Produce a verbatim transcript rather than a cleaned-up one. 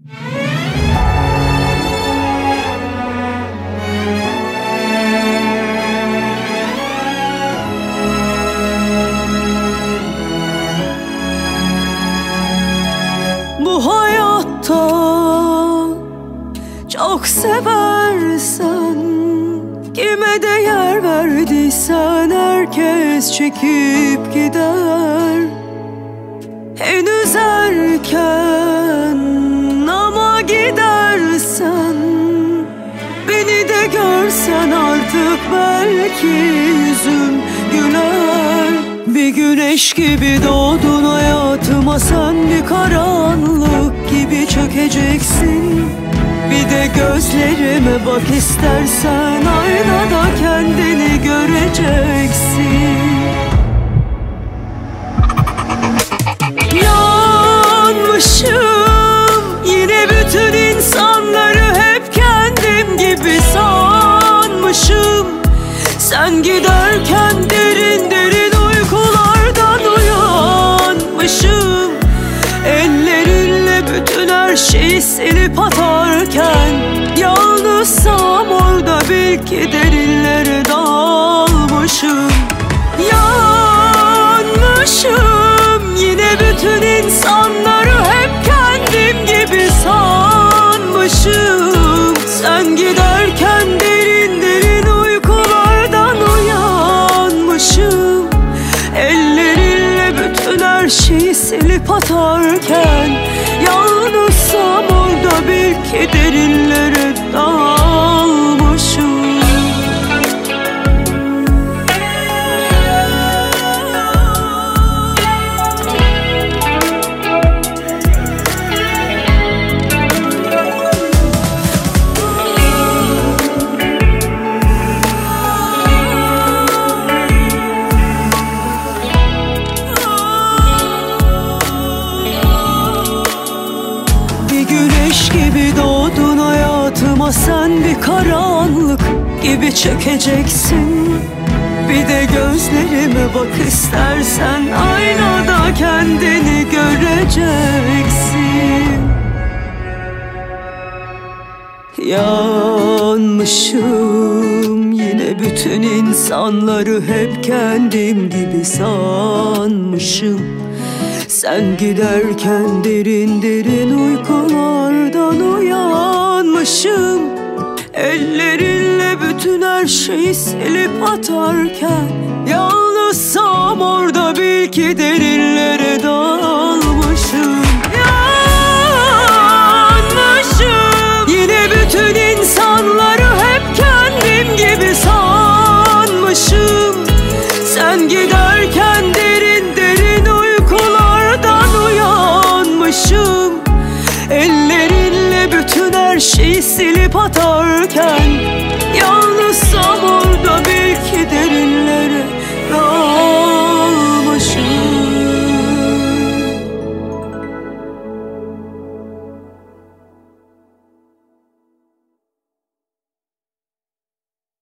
Bu hayatta çok seversen, kime değer verdiysen herkes çekip gider. Henüz erken ama gidersen, beni de görsen artık belki yüzüm güler. Bir güneş gibi doğdun hayatıma, sen bir karanlık gibi çökeceksin. Bir de gözlerime bak istersen, aynada kendini göreceksin. Yanmışım, yine bütün insanları hep kendim gibi sanmışım. Sen giderken derin derin uykulardan uyanmışım. Ellerinle bütün her şeyi silip atarken, yalnızsam orada belki derinlere dalmışım. Yanmışım, yine bütün insanları hep kendim gibi sanmışım. Sen giderken derin derin uykulardan uyanmışım. Ellerinle bütün her şeyi silip atarken, yalnızsam orada belki derinlere dalmışım. Güneş gibi doğdun hayatıma, sen bir karanlık gibi çökeceksin. Bir de gözlerime bak istersen, aynada kendini göreceksin. Yanmışım, yine bütün insanları hep kendim gibi sanmışım. Sen giderken derin derin uykulardan uyanmışım. Ellerinle bütün her şeyi silip atarken, yalnızsam orada belki derinlere dalmışım. Yanmışım, yine bütün insanları hep kendim gibi sanmışım. Sen giderken derin derin uyanmışım. Ellerinle bütün her şeyi silip atarken,